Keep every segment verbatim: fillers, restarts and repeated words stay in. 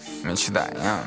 Мечтаем.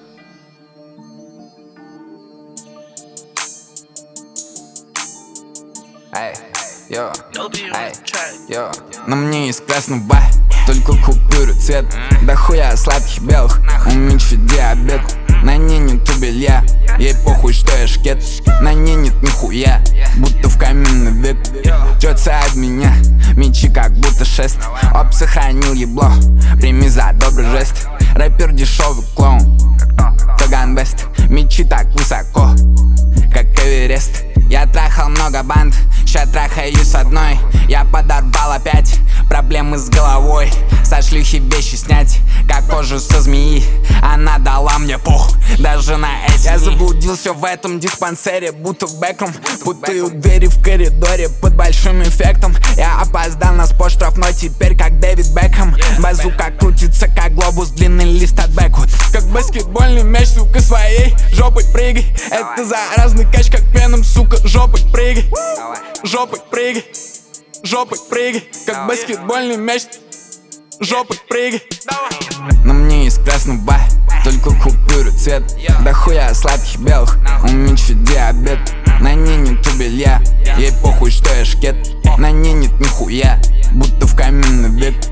Эй, йо, эй, йо. На мне есть красный бай, только купюры цвет. Да хуя сладких белых, у Мичи диабет. На ней нету белья, ей похуй, что я шкет. На ней нет нихуя, будто в каменный век. Ждётся от меня, Мичи как будто шест. Оп, сохранил ебло, прими за добрый жест. Рэпер дешевый клоун, Таган Бест. Мичи так высоко, как Эверест. Я трахал много банд, ща трахаюсь одной. Я подорвал опять проблемы с головой. Со шлюхи вещи снять, как кожу со змеи. Она дала мне пух, даже на эти. Я заблудился в этом диспансере, будто в Бекхэм. Путаю двери в коридоре под большим эффектом. Я опоздал на спорт штрафной, теперь как Дэвид Бекхэм. Базука крутится, как глобус, длинный лист от Бэквуд. Как баскетбольный мяч, сука, своей жопой прыгай. Это заразный кач, как Веном, сука, жопой прыгай. Жопой прыгай, жопой прыгай. Как баскетбольный мяч, жопой прыгай. На мне есть красный бай, только купюры цвет. Да хуя сладких белых, у Мичи диабет. На ней нету белья, ей похуй, что я шкет. На ней нет нихуя, будто в каменный век.